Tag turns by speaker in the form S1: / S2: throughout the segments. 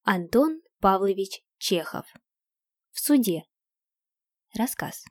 S1: Антон Павлович Чехов. В суде. Рассказ.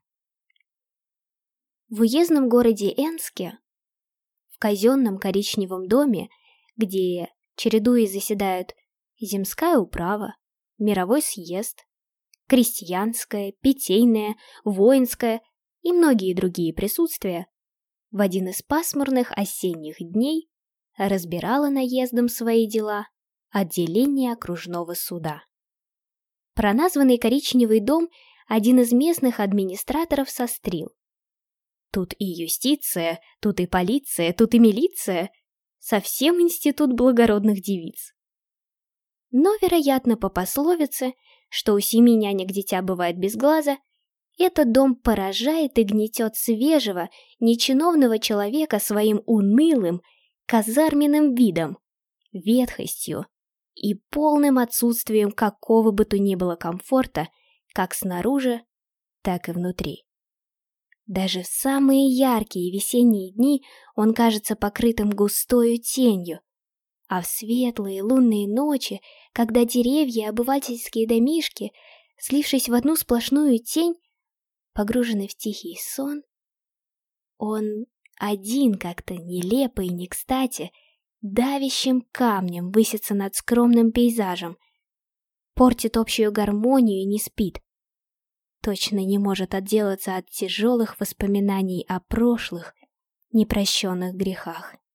S1: В уездном городе Энске, в казенном коричневом доме, где, чередуясь, заседают земская управа, мировой съезд, крестьянское, питейное, воинское и многие другие присутствия, в один из пасмурных осенних дней разбирало наездом свои дела отделение окружного суда. Проназванный коричневый дом один из местных администраторов сострил. Тут и юстиция, тут и полиция, тут и милиция, совсем институт благородных девиц. Но, вероятно, по пословице, что у 7 нянек дитя бывает без глаза, этот дом поражает и гнетет свежего, нечиновного человека своим унылым, казарменным видом, ветхостью и полным отсутствием какого бы то ни было комфорта, как снаружи, так и внутри. Даже в самые яркие весенние дни он кажется покрытым густою тенью, а в светлые лунные ночи, когда деревья и обывательские домишки, слившись в одну сплошную тень, погружены в тихий сон, он один как-то нелепо и не кстати давящим камнем высится над скромным пейзажем, портит общую гармонию и не спит. Точно не может отделаться от тяжелых воспоминаний о прошлых, непрощенных грехах.